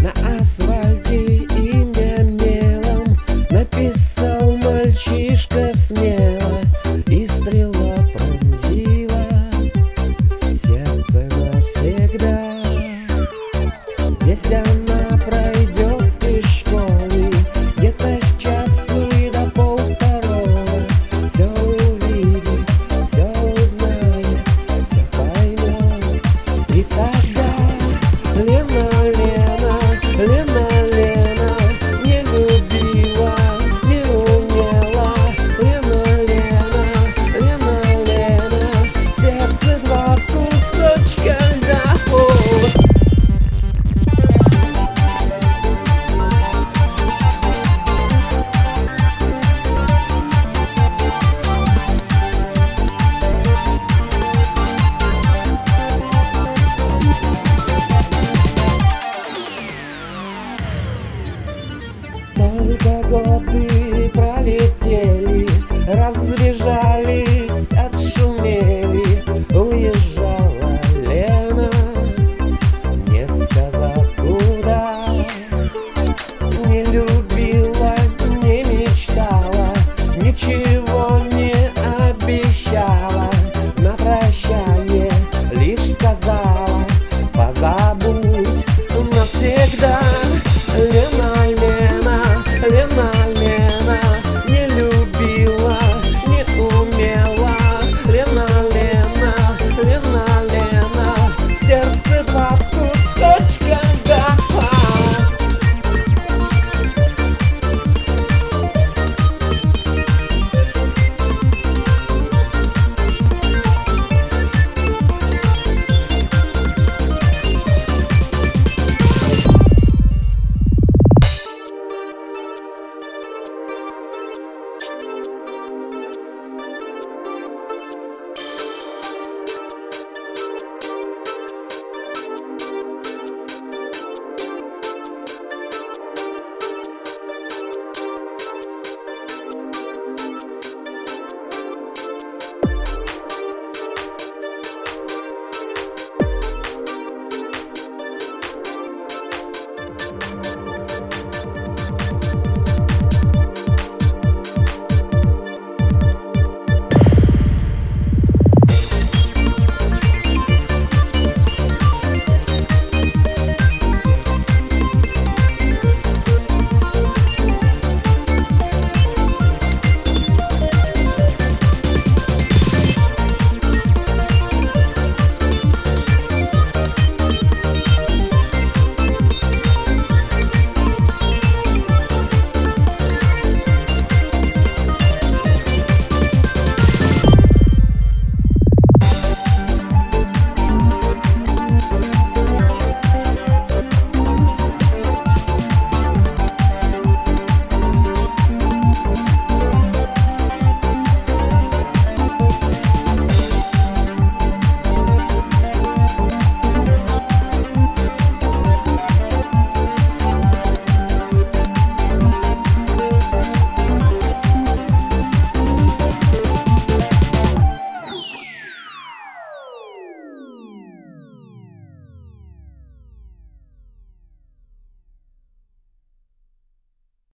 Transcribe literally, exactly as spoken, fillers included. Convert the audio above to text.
На асфальте имя мелом написал мальчишка смело, и стрела пронзила сердце навсегда. Здесь она пройдет из школы где-то с часу и до полвторого. Все увидит, все узнает, все поймет. И тогда Лена, Лена, Лена, Лена не любила, не умела. Лена, Лена, Лена, Лена, в сердце два кусочка льда. Только годы пролетели, разбежались, отшумели. Уезжала Лена, не сказав куда. Не любила, не мечтала, ничего не обещала. На прощание лишь сказала: позабудь навсегда.